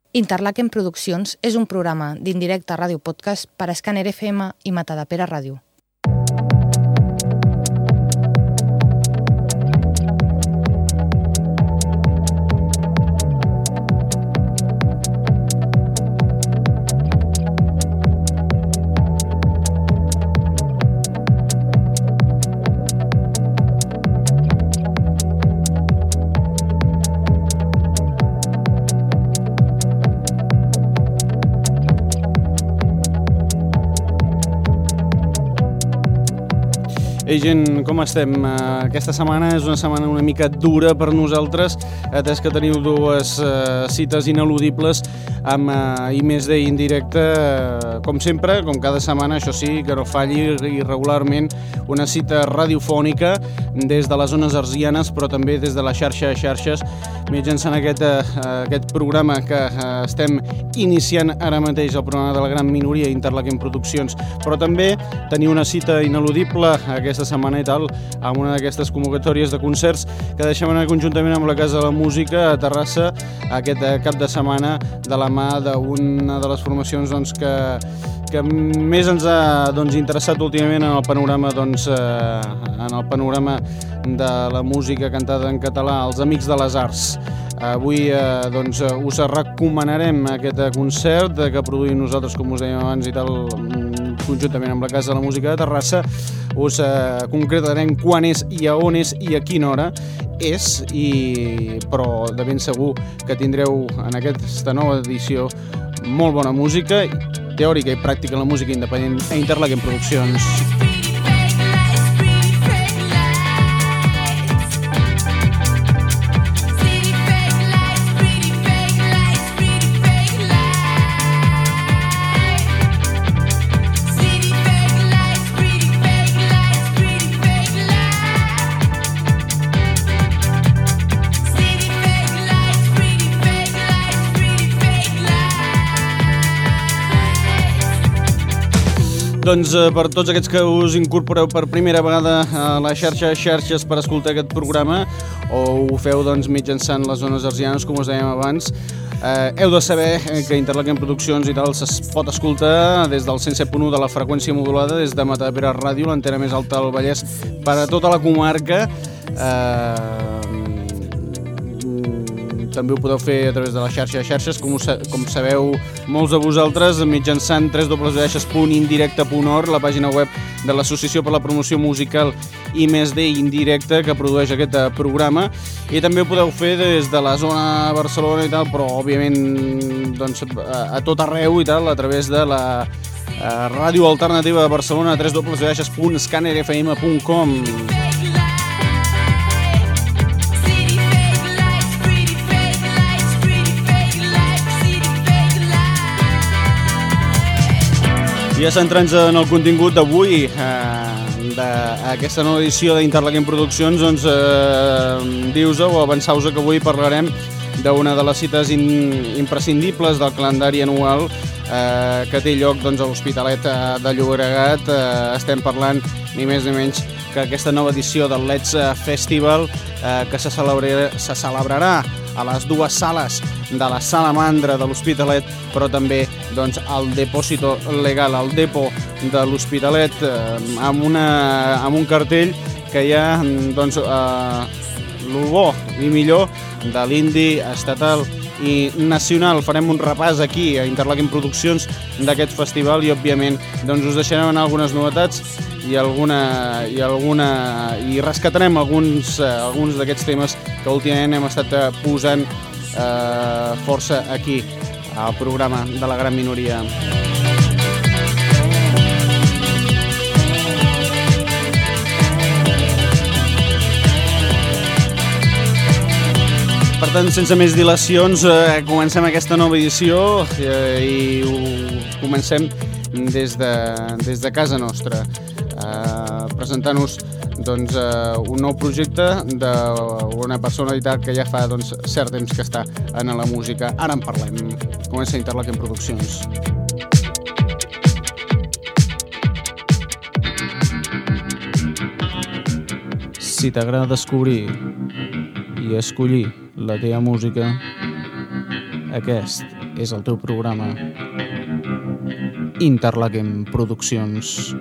Interlaken Produccions és un programa d'Indirecte Ràdio Podcast per a Scanner FM i Matadepera Ràdio. Ei, gent, com estem? Aquesta setmana és una setmana una mica dura per nosaltres, atès que teniu dues cites ineludibles amb I+D Indirecte, com sempre, com cada setmana, això sí, que no falli irregularment, una cita radiofònica des de les zones arsianes, però també des de la xarxa de xarxes, mitjançant aquest programa que estem iniciant ara mateix, el programa de la gran minoria Interlaken Produccions, però també teniu una cita ineludible aquesta setmana i tal, amb una d'aquestes convocatòries de concerts que deixem anar conjuntament amb la Casa de la Música a Terrassa aquest cap de setmana de la mà d'una de les formacions que més ens ha interessat últimament en el panorama de la música cantada en català, els Amics de les Arts. Avui us recomanarem aquest concert que produïm nosaltres, com us dèiem abans i tal, conjuntament amb la Casa de la Música de Terrassa. Us concretarem quan és i a on és i a quina hora és, però de ben segur que tindreu en aquesta nova edició molt bona música, teòrica i pràctica en la música independent a Interlaken Produccions. Doncs per tots aquests que us incorporeu per primera vegada a la xarxa de xarxes per escoltar aquest programa, o ho feu mitjançant les zones arsianes, com us dèiem abans, heu de saber que Interlaken Produccions i tal es pot escoltar des del 107.1 de la freqüència modulada, des de Matadepera Ràdio, l'antena més alta del Vallès, per a tota la comarca. També ho podeu fer a través de la xarxa de xarxes, com sabeu molts de vosaltres, mitjançant www.indirecte.org, la pàgina web de l'Associació per la Promoció Musical I+D Indirecte, que produeix aquest programa, i també ho podeu fer des de la zona de Barcelona i tal, però òbviament a tot arreu i tal, a través de la ràdio alternativa de Barcelona, www.scannerfm.com. Ja centrant-nos en el contingut d'avui, d'aquesta nova edició d'Interlaken Produccions, dius-ho o avançau-vos que avui parlarem d'una de les cites imprescindibles del calendari anual que té lloc a l'Hospitalet de Llobregat. Estem parlant ni més ni menys que aquesta nova edició del Let's Festival que se celebrarà a les dues sales de la Salamandra de l'Hospitalet, però també al Depósito Legal, al Depo de l'Hospitalet, amb un cartell que hi ha lo bo i millor de l'indi estatal i nacional. Farem un repàs aquí a Interlaken Produccions d'aquest festival i òbviament us deixarem anar algunes novetats i rescatarem alguns d'aquests temes que últimament hem estat posant força aquí al programa de la gran minoria. Per tant, sense més dilacions, comencem aquesta nova edició i ho comencem des de casa nostra, presentant-nos un nou projecte d'una personalitat que ja fa cert temps que està en la música. Ara en parlem. Comença Interlaken Produccions. Si t'agrada descobrir i escollir la teva música, aquest és el teu programa Interlaken Produccions.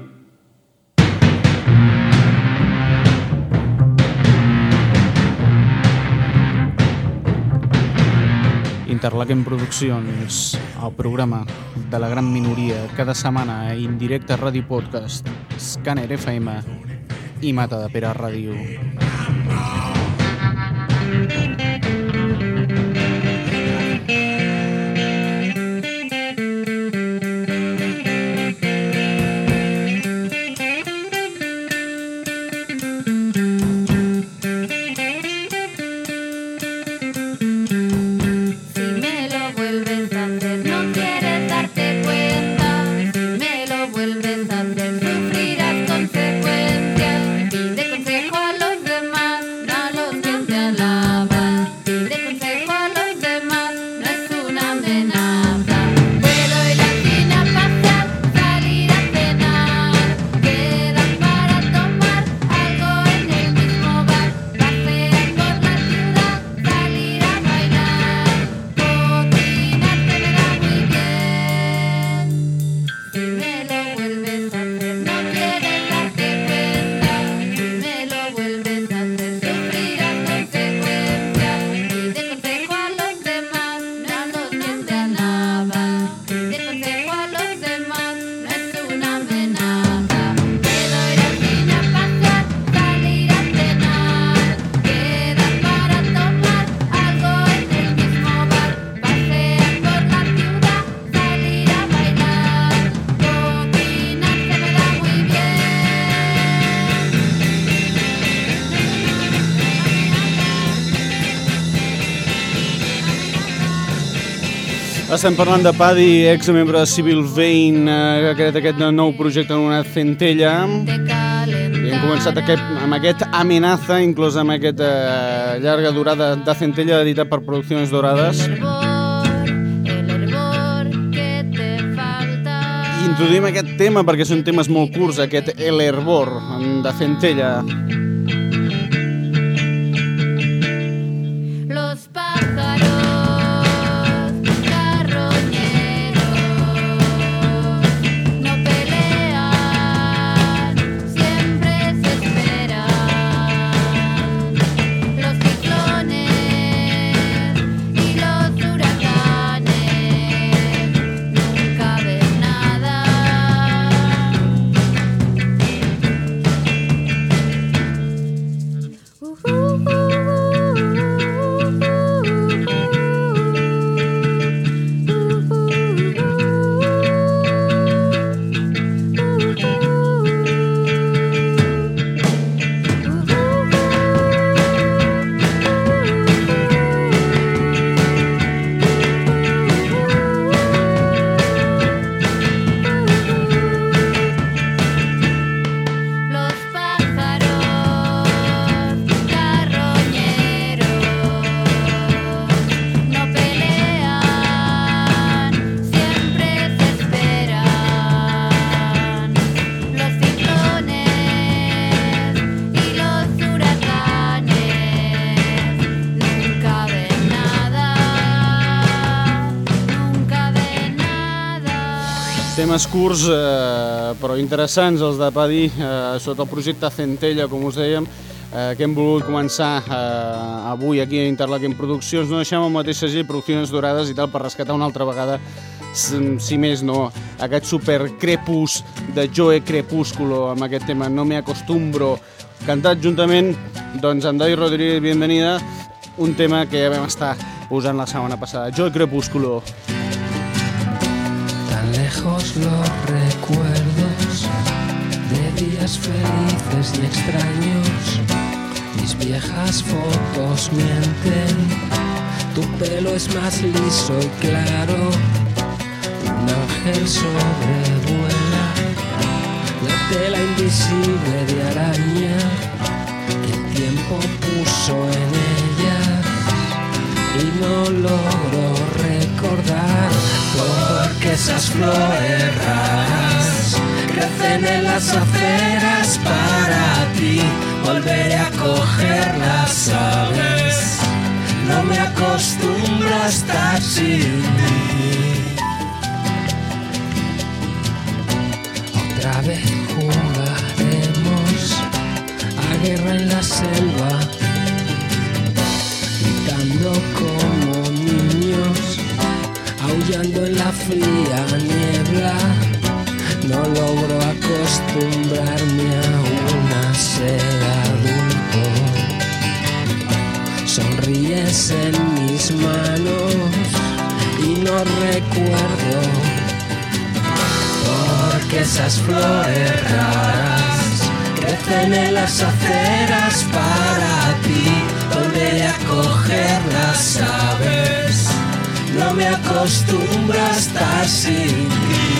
Interlaken Produccions, el programa de la gran minoria, cada setmana a Indirecte Ràdio Podcast, Scanner FM i Matadepera Ràdio. Estem parlant de Paddy, exmembre de Civil Vein, que ha creat aquest nou projecte anomenat Centella. I hem començat amb aquest Amenaza, inclòs amb aquesta llarga durada de Centella, editat per Produccions Dorades. I introduïm aquest tema perquè són temes molt curts, aquest El Hervor de Centella. Temes curts però interessants, els de Paddy, sota el projecte Centella, com us dèiem, que hem volgut començar avui aquí a Interlaken Produccions. No deixem el mateix segell, Produccions Dorades i tal, per rescatar una altra vegada, si més no, aquest supercrepus de Joe Crepúsculo, amb aquest tema No me acostumbro, cantat juntament doncs, amb David Rodríguez, Bienvenida, un tema que ja vam estar posant la setmana passada, Joe Crepúsculo. Lejos los recuerdos de días felices y extraños. Mis viejas fotos mienten. Tu pelo es más liso y claro. Un ángel sobrevuela la tela invisible de araña que el tiempo puso en ella. Y no logro recordar porque esas flores raras crecen en las aceras para ti. Volveré a cogerlas, ¿sabes? No me acostumbro a estar sin ti. selva, gritando como niños, aullando en la fría niebla. No logro acostumbrarme aún a ser adulto. Sonríes en mis manos y no recuerdo, porque esas flores raras crecen en las aceras para ti. Volveré a cogerlas, sabes, no me acostumbro a estar sin ti.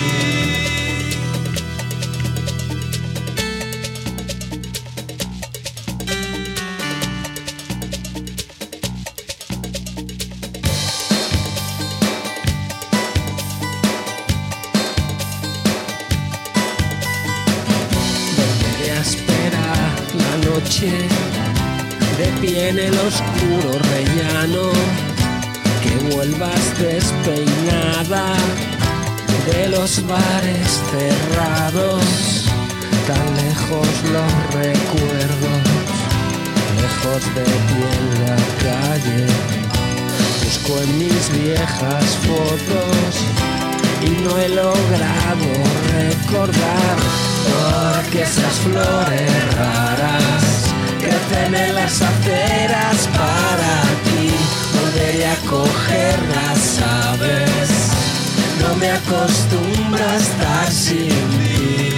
De pie en el oscuro rellano, que vuelvas despeinada de los bares cerrados, tan lejos los recuerdos, lejos de ti en la calle. Busco en mis viejas fotos y no he logrado recordar, porque esas flores raras crecen en las aceras para ti. Volveré a cogerlas, sabes, no me acostumbro a estar sin ti.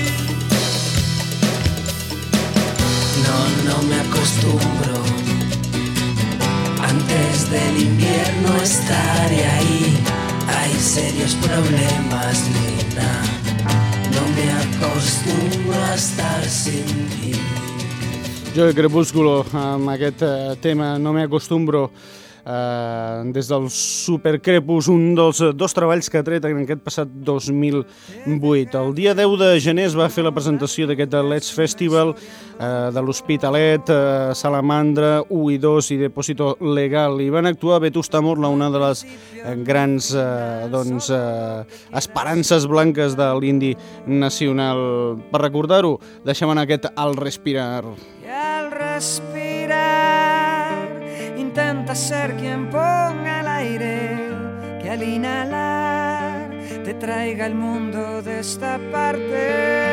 No me acostumbro. Antes del invierno estaré ahí. Hay serios problemas, Nina. No me acostumbro a estar sin ti. Joey Crepúsculo, amb aquest tema No me acostumbro, des del Super Crepus, un dels dos treballs que ha tret en aquest passat 2008. El dia 10 de gener es va fer la presentació d'aquest Let's Festival de l'Hospitalet, Salamandra, 1 i 2 i Depósito Legal. I van actuar Vetusta Morla, una de les grans esperances blanques de l'indi nacional. Per recordar-ho, deixem en aquest Al respirar. Y al respirar intenta ser quien ponga el aire, que al inhalar te traiga el mundo de esta parte.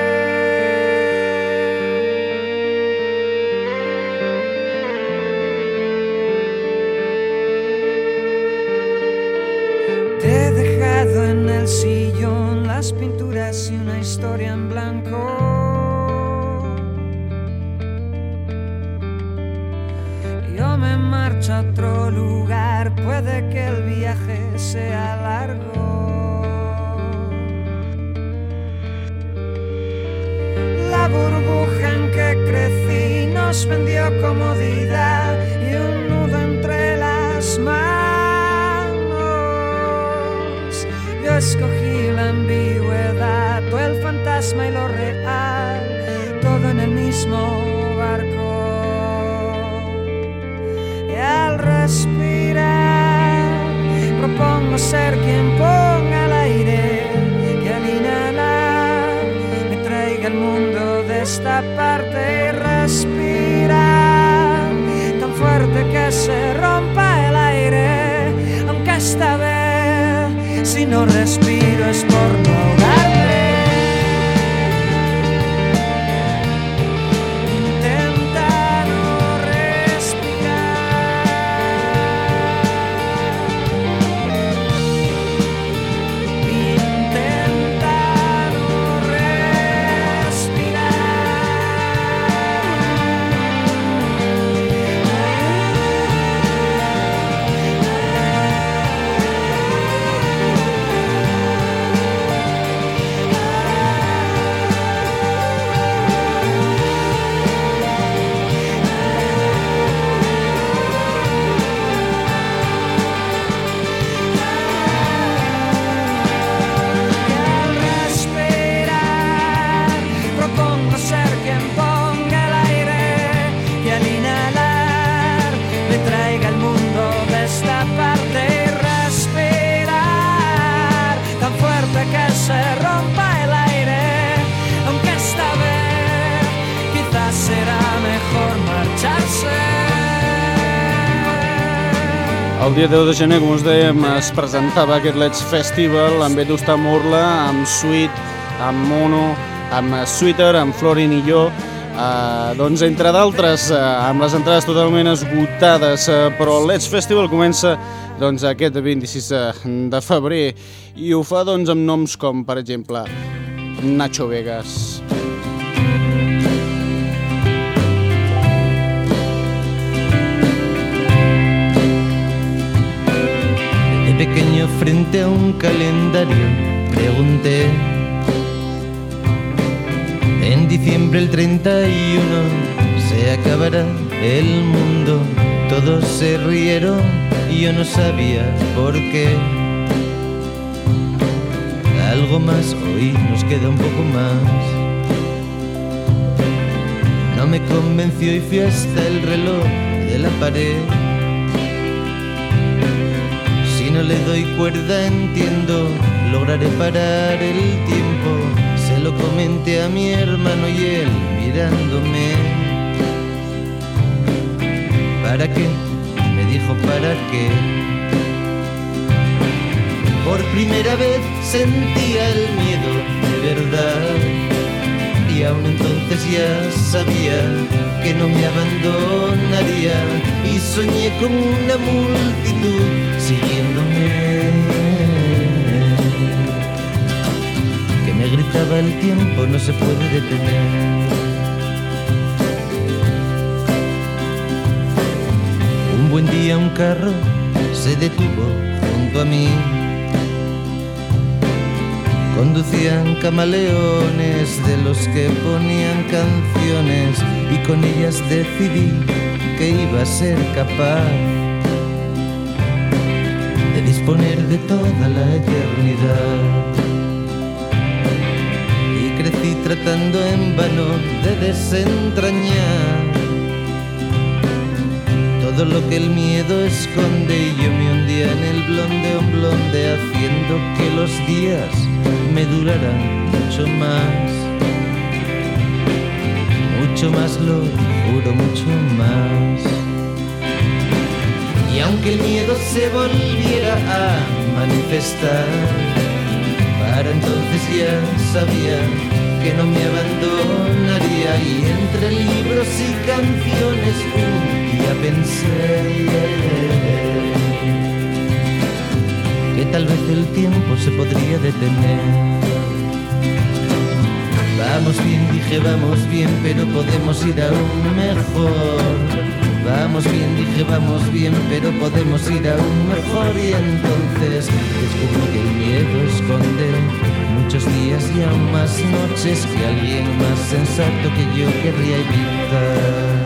Te he dejado en el sillón las pinturas y una historia en blanco. Yo me marcho a otro lugar, puede que el viaje sea largo. La burbuja en que crecí nos vendió comodidad y un nudo entre las manos. Yo escogí la ambigüedad, tú el fantasma y lo real, todo en el mismo barco. Y al respirar propongo ser quien ponga el aire, que al inhalar me traiga el mundo de esta parte. Y respirar tan fuerte que se rompa el aire, aunque esta vez si no respiro es por no ahogarme. El dia 10 de gener, com us dèiem, es presentava aquest Let's Festival amb Vetusta Morla, amb Sweet, amb Mono, amb Sweeter, amb Florin i jo, doncs entre d'altres, amb les entrades totalment esgotades, però el Let's Festival comença doncs, aquest 26 de febrer i ho fa doncs, amb noms com, per exemple, Nacho Vegas. Pequeño frente a un calendario pregunté: en diciembre el 31 se acabará el mundo. Todos se rieron y yo no sabía por qué. Algo más, hoy nos queda un poco más. No me convenció y fui hasta el reloj de la pared. Si no le doy cuerda, entiendo, lograré parar el tiempo. Se lo comenté a mi hermano y él mirándome. ¿Para qué? Me dijo, ¿para qué? Por primera vez sentía el miedo de verdad. Y aún entonces ya sabía que no me abandonaría. Y soñé con una multitud siguiéndome, que me gritaba: el tiempo no se puede detener. Un buen día un carro se detuvo junto a mí. Conducían camaleones de los que ponían canciones, y con ellas decidí que iba a ser capaz de disponer de toda la eternidad. Y crecí tratando en vano de desentrañar todo lo que el miedo esconde, y yo me hundía en el blonde on blonde, haciendo que los días me duraran mucho más, lo juro, mucho más. Y aunque el miedo se volviera a manifestar, para entonces ya sabía que no me abandonaría. Y entre libros y canciones un día pensé que tal vez el tiempo se podría detener. Vamos bien, dije, vamos bien, pero podemos ir aún mejor. Vamos bien, dije, vamos bien, pero podemos ir aún mejor. Y entonces descubrí que el miedo esconde muchos días y aún más noches que alguien más sensato que yo querría evitar.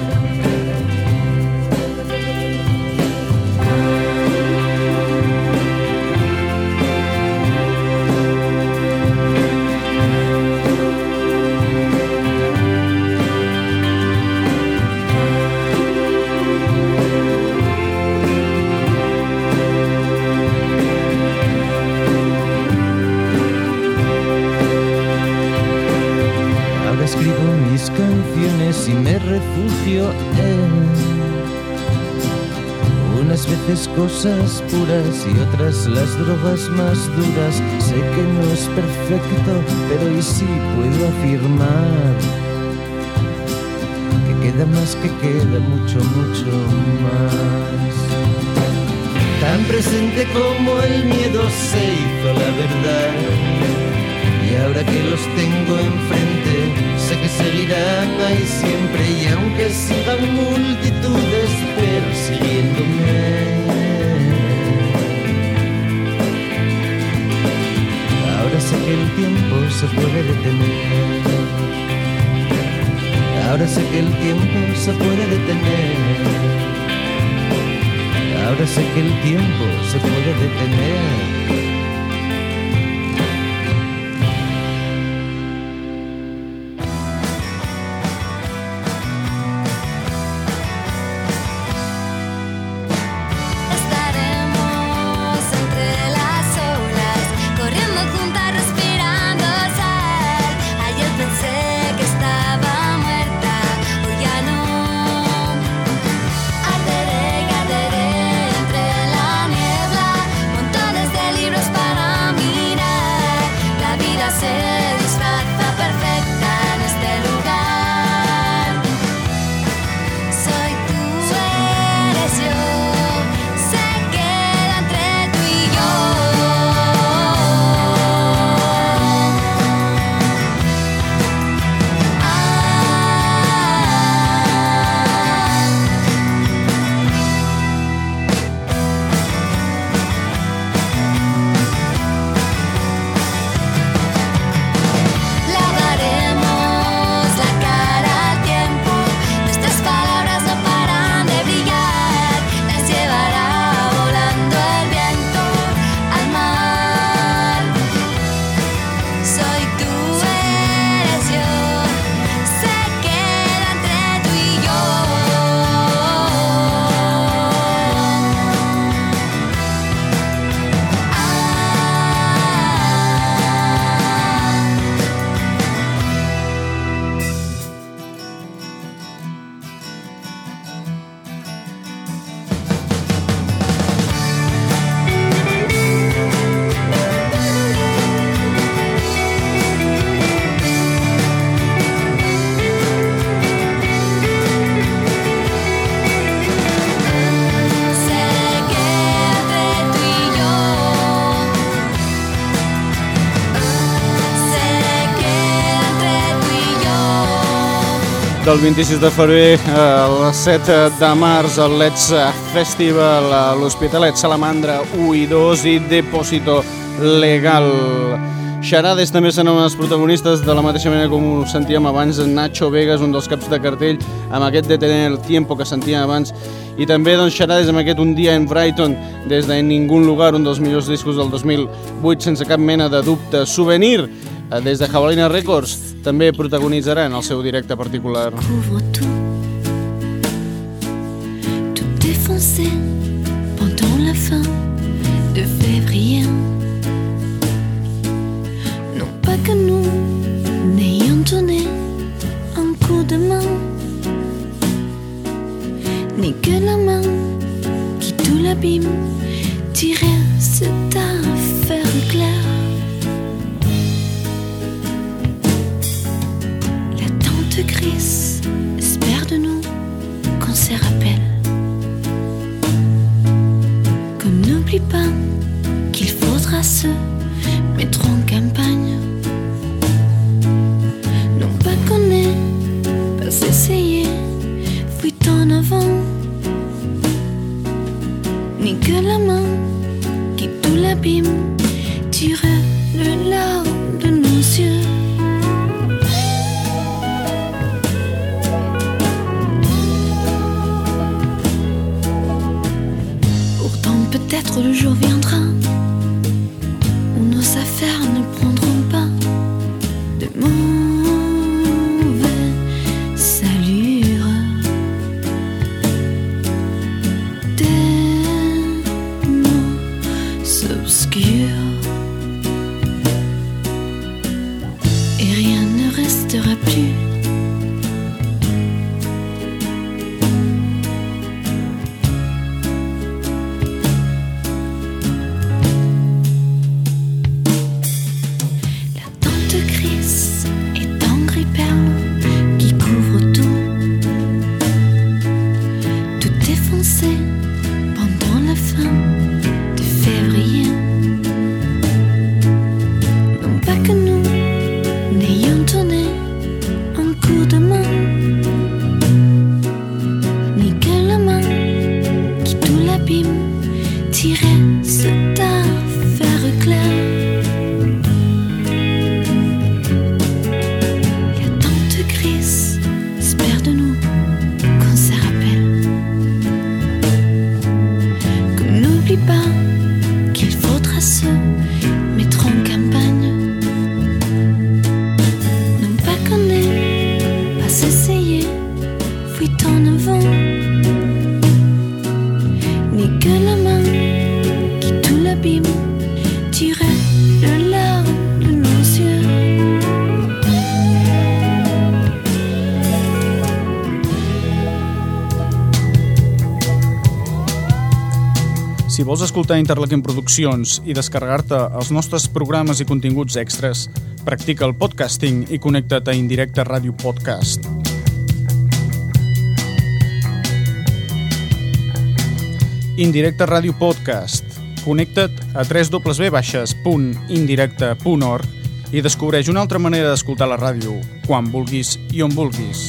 Canciones y me refugio en unas veces cosas puras y otras las drogas más duras. Sé que no es perfecto, pero hoy sí puedo afirmar que queda más, que queda mucho, mucho más. Tan presente como el miedo se hizo la verdad. Y ahora que los tengo enfrente, sé que seguirán ahí siempre. Y aunque sigan multitudes persiguiéndome, ahora sé que el tiempo se puede detener. Ahora sé que el tiempo se puede detener. Ahora sé que el tiempo se puede detener. Arderé entre del 26 de febrer al 7 de març al Let's Festival a l'Hospitalet, Salamandra 1 i 2 i Depósito Legal. Xarades també seran els protagonistes, de la mateixa manera com ho sentíem abans. Nacho Vegas, un dels caps de cartell, amb aquest de Tener el Tiempo que sentíem abans, i també doncs, Xarades amb aquest Un dia en Brighton, des de Ningún lugar, un dels millors discos del 2008 sense cap mena de dubte. Souvenir, des de Jabalina Records, també protagonitzaran el seu directe particular. Couvre tout défoncé pendant la fin de février. Non pas que nous n'ayons donné un coup de main, ni que la main qui tout l'abîme tirait cette affaire claire. La tante Chris espère de nous qu'on se rappelle, qu'on n'oublie pas qu'il faudra se mettre en campagne. Non pas qu'on ait pas essayé, fuite en avant, ni que la main qui tout l'abîme tire le larme de nos yeux. Pourtant peut-être le jour viendra où nos affaires ne prendront pas de mauvaise allure. Des mots obscurs et rien ne restera plus. Si vols escoltar Interlaken Produccions i descarregar-te els nostres programes i continguts extras, practica el podcasting i connecta't a Indirecte Ràdio Podcast. Indirecte Ràdio Podcast. Connecta't a www.indirecte.org i descobreix una altra manera d'escoltar la ràdio, quan vulguis i on vulguis.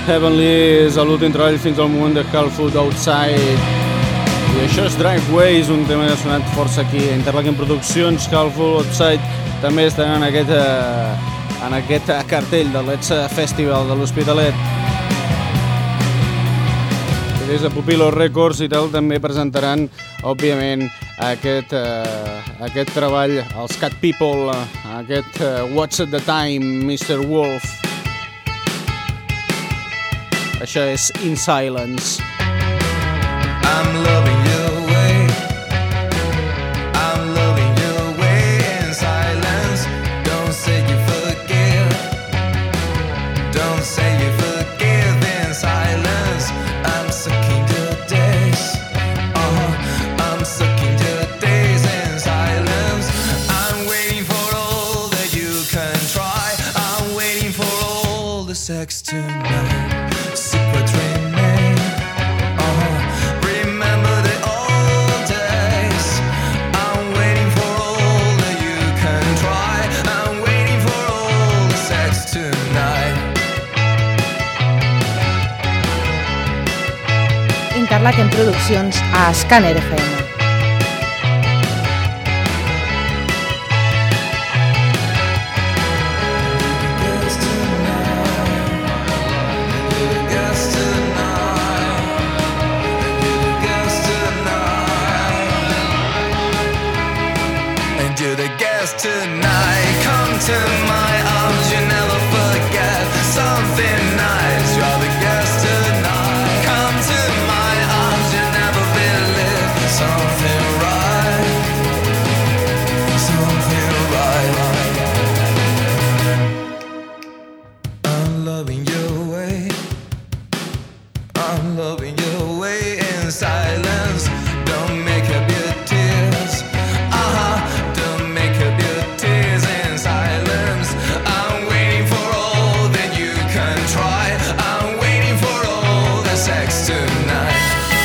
Heavenly és l'últim treball fins al moment de Call Food Outside. I això és Driveways, un tema que ha sonat força aquí a Interlaken Produccions. Call Food Outside també estan en aquest cartell del Let's Festival de l'Hospitalet. Des de Pupilo Records i tal també presentaran, òbviament, aquest treball, els Cat People, aquest What's at the Time, Mr. Wolf. Això és In Silence. I'm loving your way. I'm loving your way in silence. Don't say you forgive. Don't say you forgive in silence. I'm sucking your days. I'm sucking your days in silence. I'm waiting for all that you can try. I'm waiting for all the sex tonight. Secrets remain. Remember the old days. I'm waiting for all that you can try. I'm waiting for all the sex tonight. Interlaken Produccions a Scanner FM. Tonight, come to my arms, you never forget something nice. You're the guest tonight. Come to my arms, you never believe something right. Something right. I'm loving your way. I'm loving your way in silence. Don't make up your tears. Don't make up your tears in silence. I'm waiting for all that you can try. I'm waiting for all the sex tonight.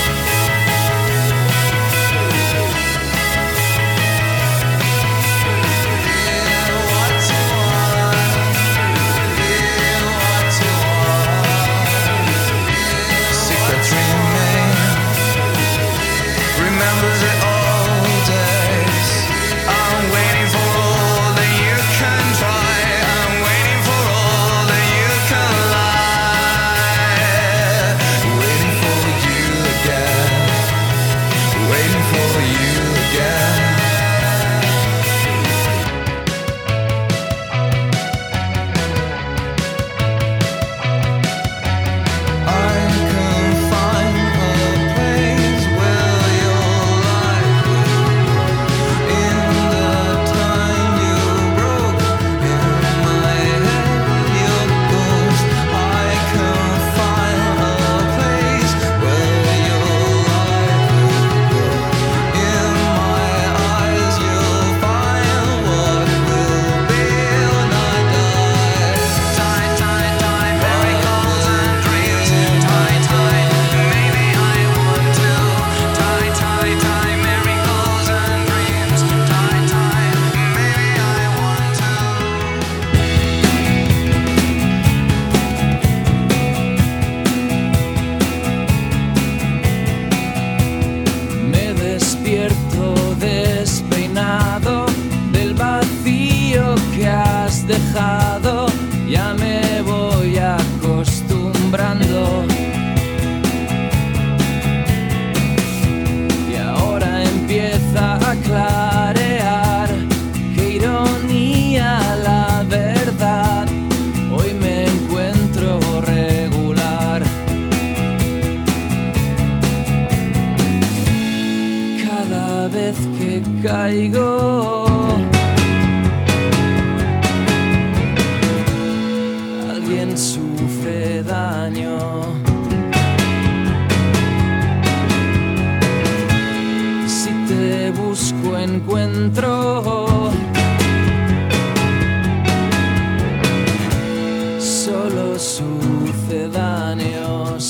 Feel what you want. Feel what you want. Secrets remain. Remember the old days. I'm waiting for all that you can try. I'm waiting for all that you can lie. Waiting for you again. Waiting for you again. I can find a place where your life will grow. In the time you broke, in my head your ghost. I can find a place where your life will grow. In my eyes you'll find what will be when I die. Time, time, time, miracles and dreams. Time, time, maybe I want to. Time, time, time, miracles and dreams. Time, time, maybe I want to. Me despierto despeinado del vacío que has dejado. Ya me voy acostumbrando. Y ahora empieza a clarear. Qué ironía, la verdad. Hoy me encuentro regular. Cada vez que caigo, alguien sufre daño. Si te busco encuentro. Solo sucedáneos.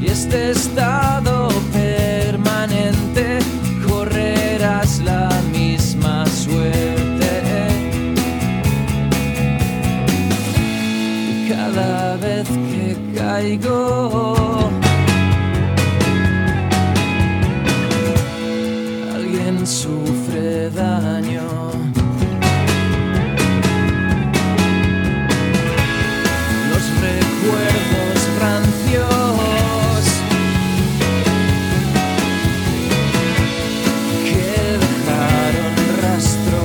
y este estado permanente correrás la misma suerte. Y cada vez que caigo, alguien sufre daño. Los recuerdos rancios que dejaron rastro.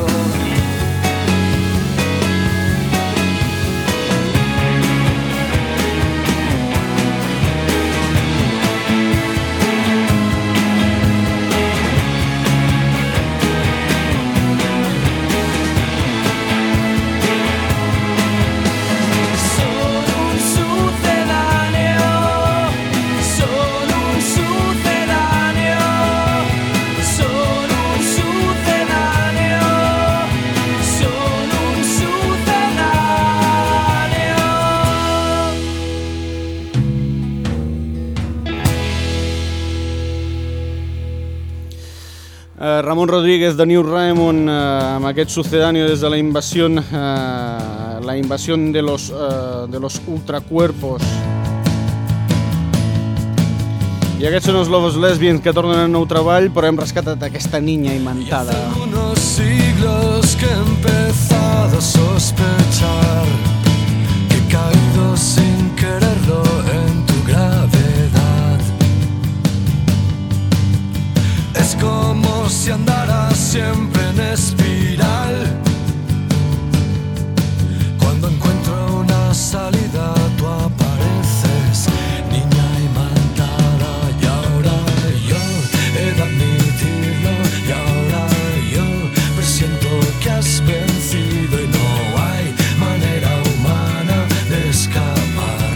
Ramon Rodríguez de New Raymond amb aquest sucedáneo des de la invasión de los ultracuerpos. I aquests són els Lobos Lesbians que tornen a nou treball, però hem rescatat aquesta niña imantada. Hace unos siglos que he empezado a sospechar que he caído sin quererlo en tu gravedad. Es como si andaras siempre en espiral. Cuando encuentro una salida, tú apareces, niña imantada. Y ahora yo he de admitirlo, y ahora yo presiento que has vencido y no hay manera humana de escapar.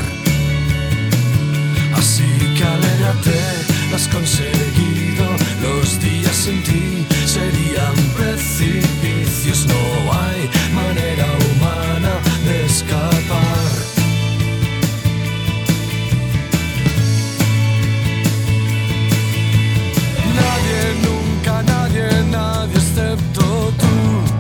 Así que alégrate, lo has conseguido. Los días sin ti serían precipicios. No hay manera humana de escapar. Nadie, nunca nadie, nadie excepto tú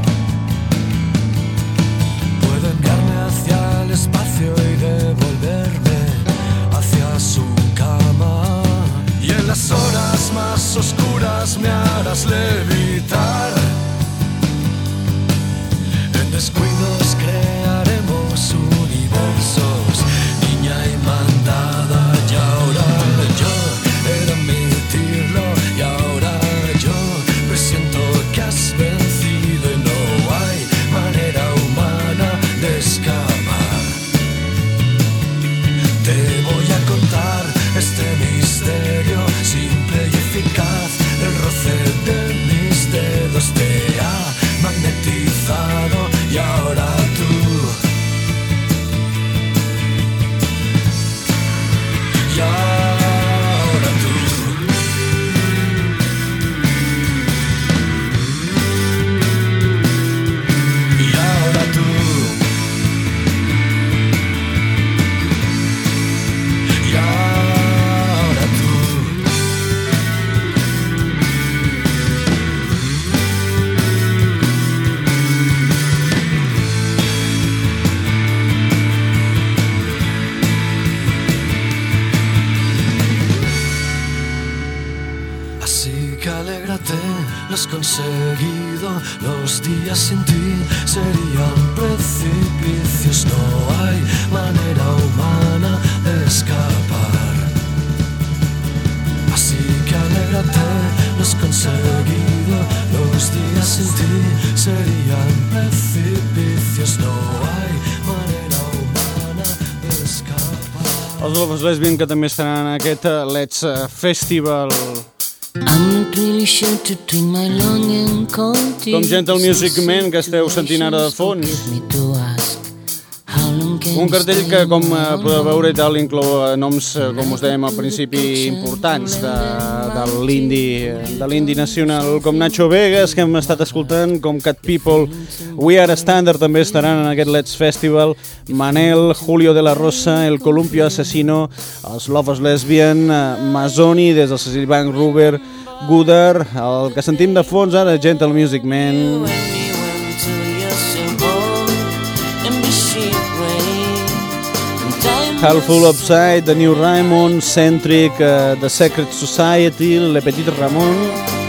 puede enviarme hacia el espacio y devolverme hacia su cama. Y en las horas más oscuras me harás levitar. En descuidos crearemos universos, niña imandada. Y ahora yo he de admitirlo, y ahora yo presiento que has vencido y no hay manera humana de escapar. Te voy a contar este misterio simple y eficaz. El roce de mis dedos te ha magnetizado. Y ahora tú, y ahora tú, y ahora tú, y ahora tú. Así que alégrate, lo has conseguido. Los días sin ti serían precipicios. No hay manera humana de escapar. Así que alégrate, lo has conseguido. Los días sin ti serían precipicios. No hay manera humana de escapar. Els Lobos Lesbians que també estaran en aquest Let's Festival. I'm not really sure to drink my long and cold tea. Com Gentle Music Man, que esteu sentint ara de fons. How long can Un cartell que, com podeu veure, i tal, inclou noms, com us dèiem al principi, importants de l'indie nacional, com Nacho Vegas, que hem estat escoltant, com Cat People, We Are Standard també estaran en aquest Let's Festival, Manel, Julio de la Rosa, El Columpio Asesino, els Lovers Lesbian, Mazzoni, des del Cecil Bank, Ruber, Gooder, el que sentim de fons ara, Gentle Music Man, Halful Upside, The New Raymond, Centric, The Secret Society, Le Petit Ramon,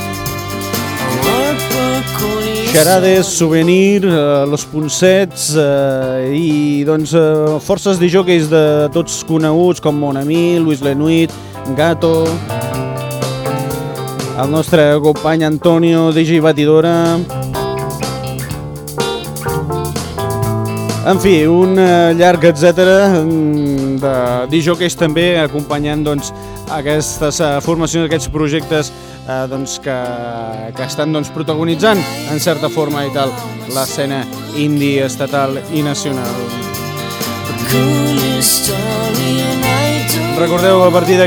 Xarades, Souvenir, Los Poncets i doncs forces disjòqueis de tots coneguts com Mon Ami, Luis Lenuit, Gato, el nostre company Antonio, DJ Batidora. En fi, un llarg etcètera de disjòqueis també acompanyant doncs, aquestes formacions, aquests projectes doncs, que estan doncs, protagonitzant en certa forma i tal l'escena indie, estatal i nacional. Recordeu, a partir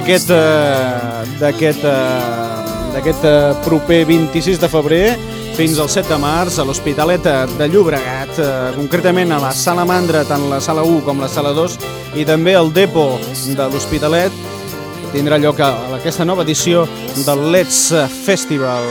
d'aquest proper 26 de febrer fins al 7 de març a l'Hospitalet de Llobregat, concretament a la Sala Mandra, tant la Sala 1 com la Sala 2, i també al Depo de l'Hospitalet, tindrà lloc a aquesta nova edició del Let's Festival.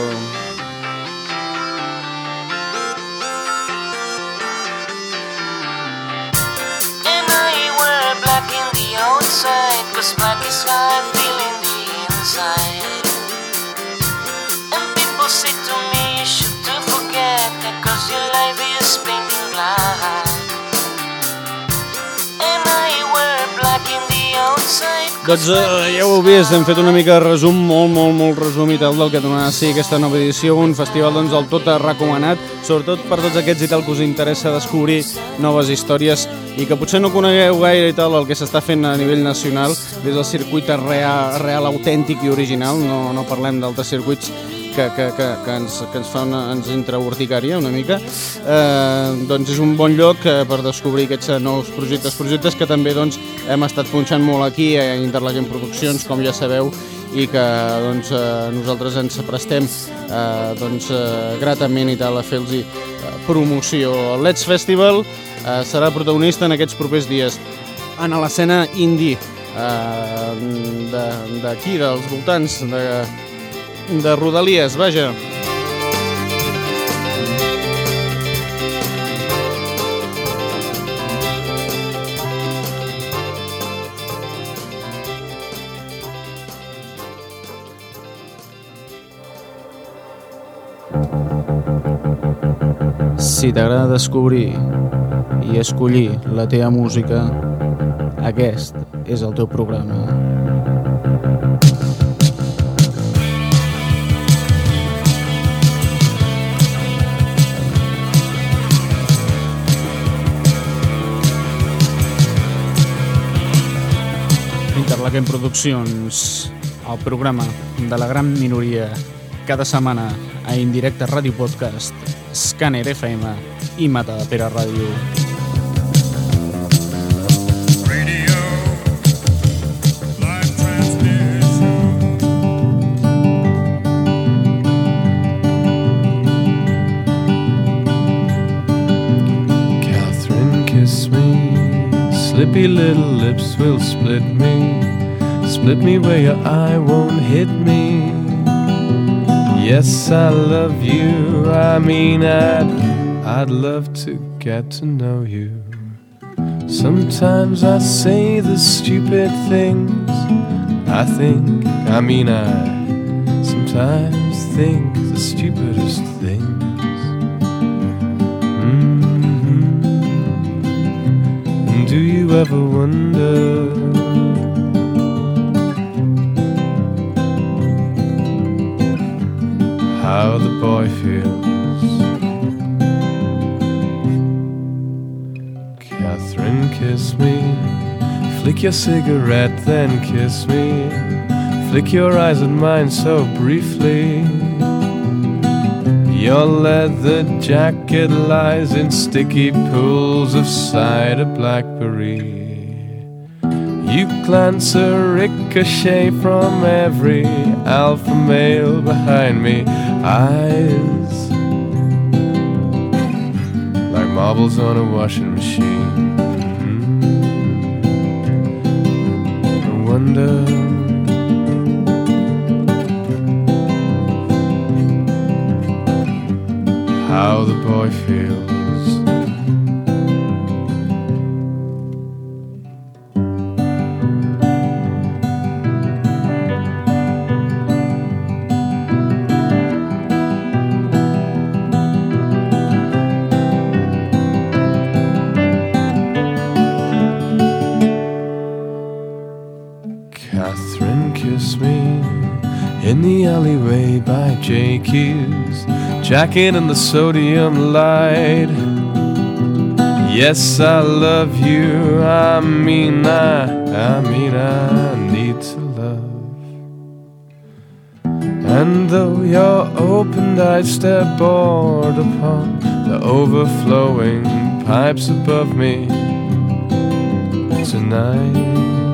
Doncs ja ho heu vist, hem fet una mica de resum, molt resum i tal del que donarà sí aquesta nova edició, un festival doncs del tot recomanat, sobretot per tots aquests i tal que us interessa descobrir noves històries i que potser no conegueu gaire i tal el que s'està fent a nivell nacional des del circuit real, autèntic i original, no parlem d'altres circuits que ens entra urticària una mica, doncs és un bon lloc per descobrir aquests nous projectes que també doncs, hem estat punxant molt aquí a Interlaken Produccions, com ja sabeu, i que doncs, nosaltres ens prestem gratament i tal a fer-los promoció. El Let's Festival serà protagonista en aquests propers dies en l'escena indie d'aquí, dels voltants de Rodalies, vaja. Si t'agrada descobrir i escollir la teva música, aquest és el teu programa. Interlaken Produccions, el programa de la gran minoria, cada setmana a Indirecte Ràdio Podcast, Scanner FM i Matadepera Ràdio. Catherine, kiss me, slippy little lips will split me where your eye won't hit me. Yes, I love you, I mean I'd love to get to know you. Sometimes I say the stupid things I think, I sometimes think the stupidest things. And do you ever wonder how the boy feels? Catherine, kiss me, flick your cigarette, then kiss me, flick your eyes at mine so briefly. Your leather jacket lies in sticky pools of cider blackberry. You glance a ricochet from every alpha male behind me. Eyes like marbles on a washing machine. I wonder how the boy feels. Catherine kissed me in the alleyway by Jakey's, jacket and the sodium light. Yes, I love you. I mean I need to love. And though your opened eyes stare bored upon the overflowing pipes above me tonight,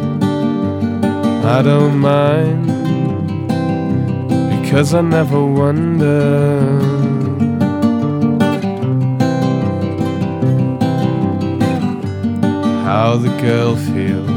I don't mind, because I never wonder how the girl feels.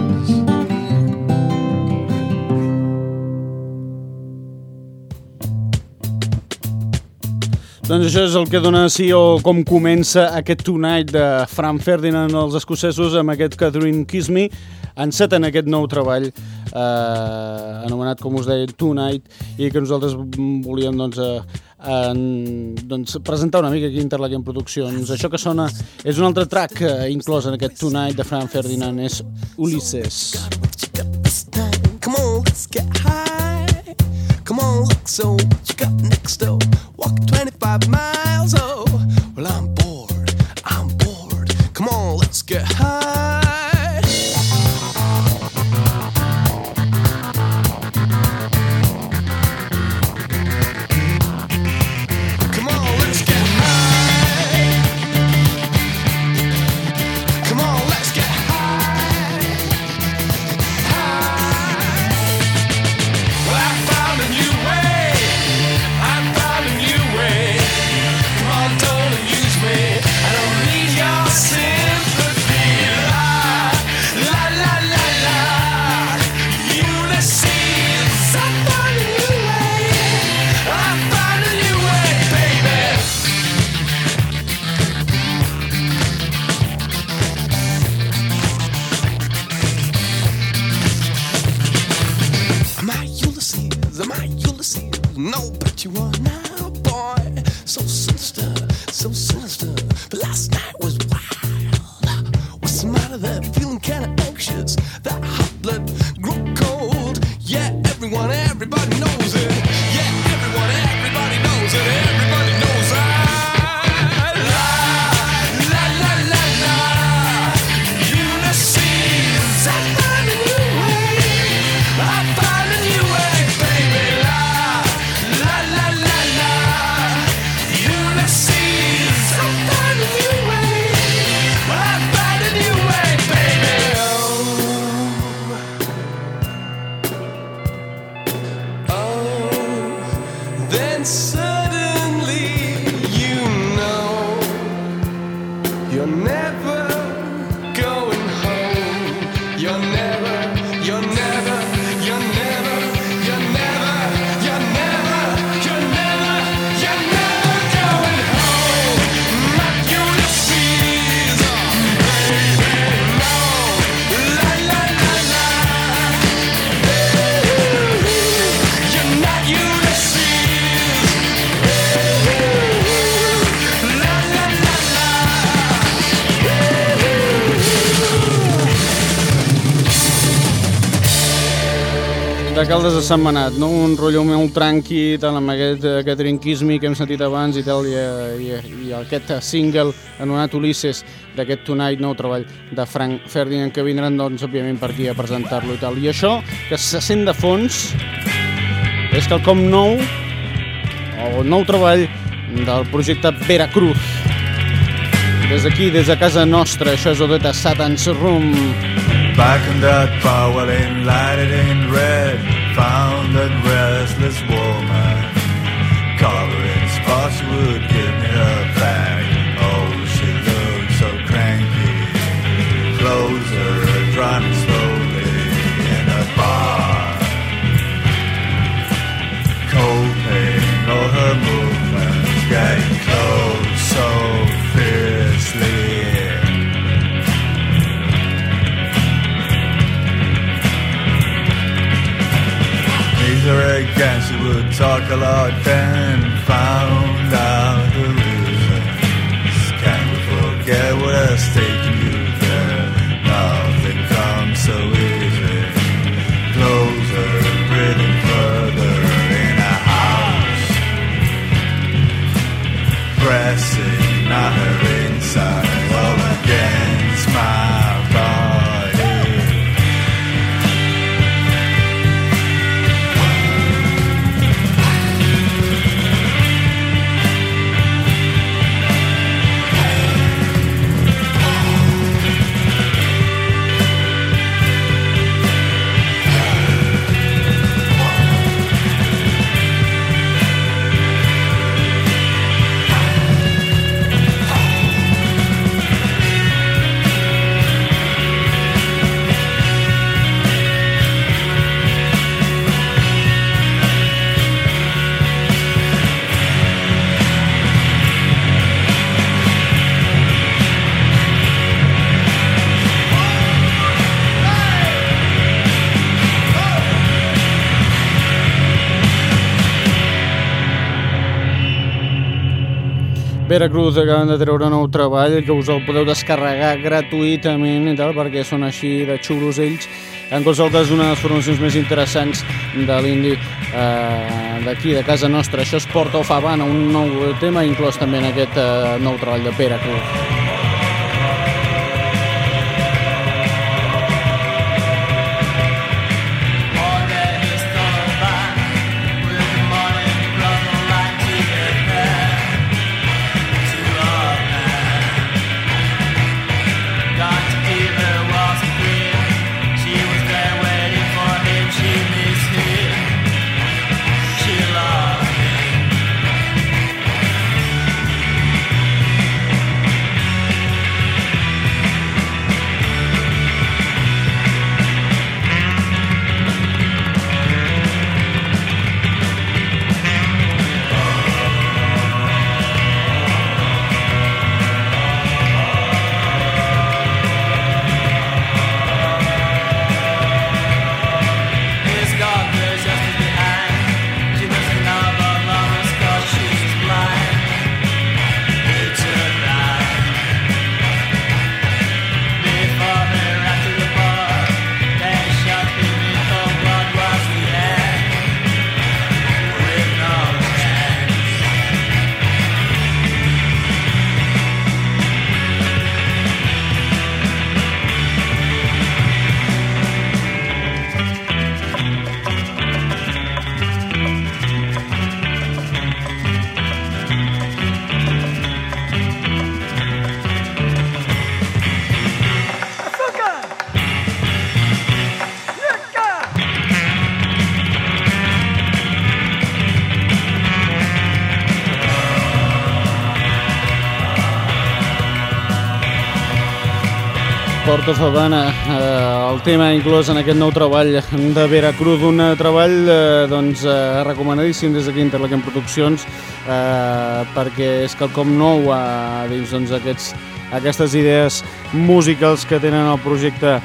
Doncs això és el que dona sí o com comença aquest Tonight de Frank Ferdinand, els escocesos, amb aquest Catherine Kiss Me. Enceten aquest nou treball anomenat, com us deia, Tonight, i que nosaltres volíem doncs, presentar una mica aquí a Interlaken Produccions. Això que sona és un altre track inclòs en aquest Tonight de Frank Ferdinand, és Ulysses. Come on, let's get high. Come on, look, so what you got next door? Walking 25 miles, oh, well, I'm bored. Come on, let's get high. No, but you are now, boy. So sinister, but last night was wild. What's the matter there? Feeling kinda anxious. That hot blood grew cold. Yeah, everybody knows it. Yeah, everybody knows it. Everybody knows I Ulysses, I find a new way. I find a new way, baby. Ulysses, I find a new way. I find a new way, baby. Oh, then suddenly you know you're never going home. You're never going home. Not Ulysses, baby, no. La la la la. You're not Ulysses. La la la la. De Caldes a Sentmenat, no? Un rotllo molt tranqui, tant amb aquest Catherine Kiss Me que hem sentit abans i tal, i aquest single anomenat Ulysses d'aquest Tonight, nou treball de Frank Ferdinand, que vindran, doncs, òbviament, per aquí a presentar-lo i tal. I això, que se sent de fons, és quelcom nou, o nou treball del projecte Veracruz. Des d'aquí, des de casa nostra, això és Odetta Satan's Room. Back in that bar, well, lighted in red, found that restless woman. Covering spots, she would give me her back. Oh, she looked so cranky. Closer, driving slowly in a bar. Coping all her movements, getting close so fiercely. Her again, she would talk a lot, then found out the reasons. Can't we forget what has taken you there? Nothing comes so easy. Closer, breathing further in a house. Pressing on her inside, all against my body. Veracruz acaben de treure un nou treball que us el podeu descarregar gratuïtament i tal, perquè són així de xulos ells. En qualsevol cas, una de les formacions més interessants de l'indie d'aquí, de casa nostra. Això és Port of Havana, un nou tema inclòs també en aquest nou treball de Veracruz. Port of Havana, el tema inclòs en aquest nou treball de Veracruz, un treball recomanadíssim des d'aquí Interlaken Produccions, perquè és quelcom nou dins aquestes idees musicals que tenen el projecte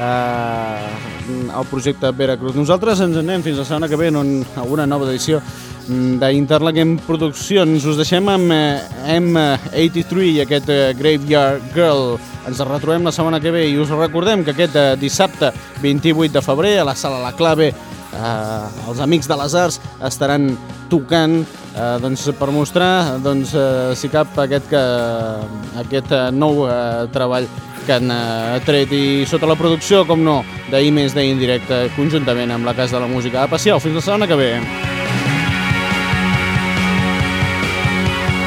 Veracruz. Nosaltres ens anem fins la setmana que ve en una nova edició d'Interlaken Produccions. Us deixem amb M83 i aquest Graveyard Girl. Ens retrobem la setmana que ve i us recordem que aquest dissabte 28 de febrer a la Sala La Clave els Amics de les Arts estaran tocant per mostrar si cap aquest nou treball que han tret i sota la producció, com no, d'I més D Indirecte conjuntament amb la Casa de la Música. Passeu, fins la setmana que ve.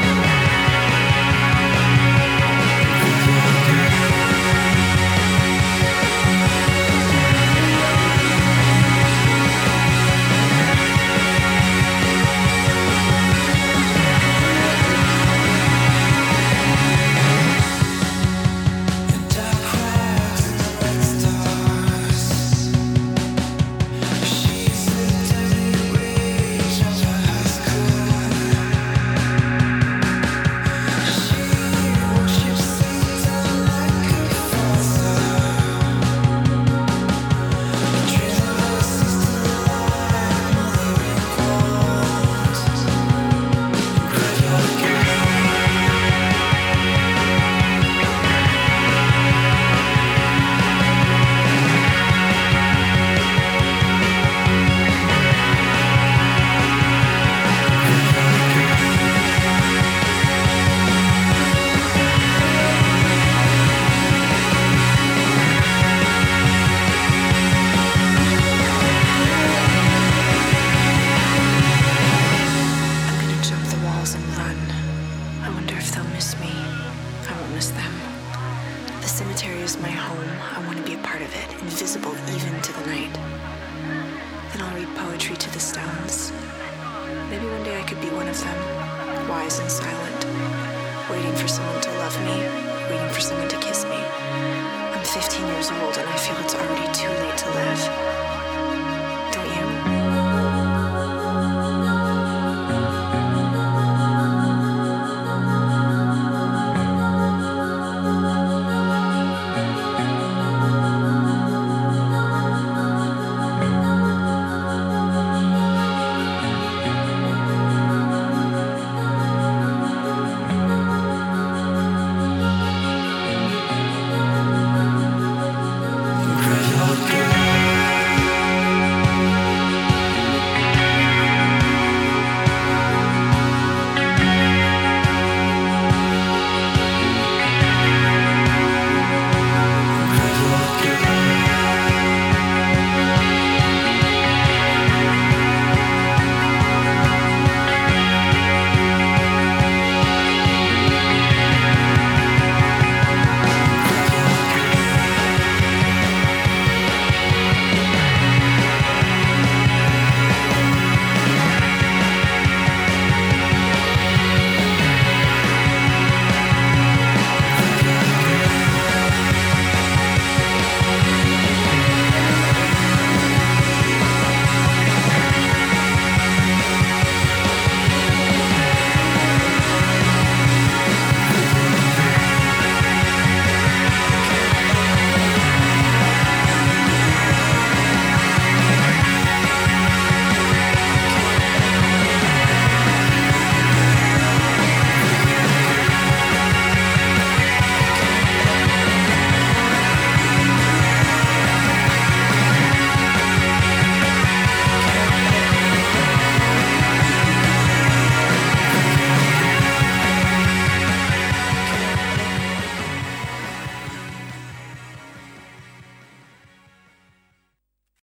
it, invisible even to the night. Then I'll read poetry to the stones. Maybe one day I could be one of them, wise and silent, waiting for someone to love me, waiting for someone to kiss me. I'm 15 years old and I feel it's already too late to live.